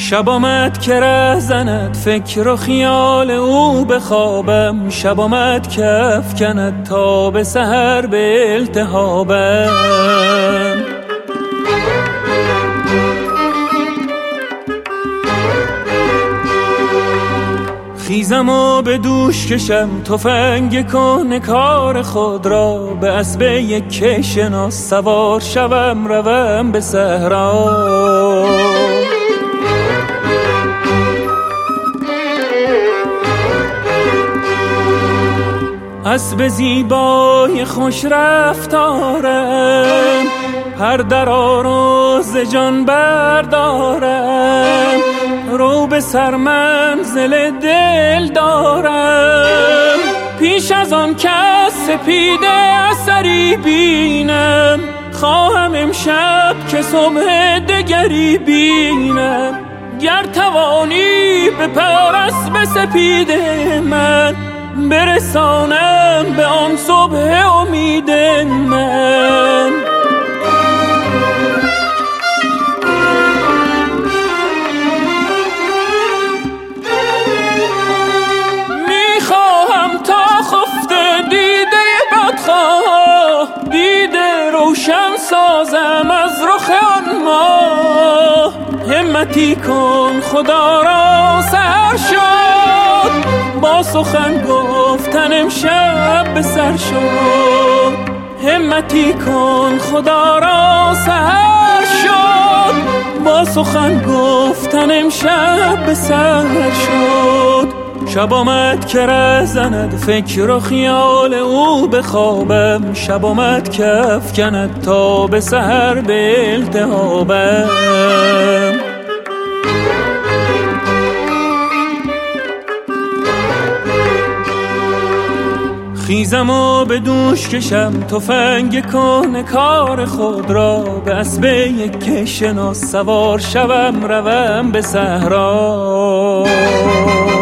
شب آمد که ره زند فکر و خیال او به خوابم، شب آمد که افکند تا به سحر به التهابم. خیزم و به دوش کشم تفنگ کهنه کار خود را، به اسب یک شناس سوار شوم روم به صحرا. اسب زیبای خوش رفتارم، هر درا رو ز جان بردارم، رو به سر منزل دل دارم. پیش از آن کس سپیده اثری بینم، خواهم امشب که صبح دگری بینم. گر توانی به پر اسب سپید من، برسانم به آن صبح امید من. میخواهم تا خفته دیده بدخواه، دیده روشن سازم از رخ آن ماه. همتی کن خدا را سحر شد، با سخن گفتن امشب به سر شد. همتی کن خدا را سحر شد، با سخن گفتن امشب به سر شد. شب آمد که ره زند فکر و خیال او به خوابم، شب آمد که افکند تا به سحر به التهابم. خیزم و به دوش کشم تفنگ کهنه کار خود را، به اسب یک شناس سوار شوم روم به صحرا.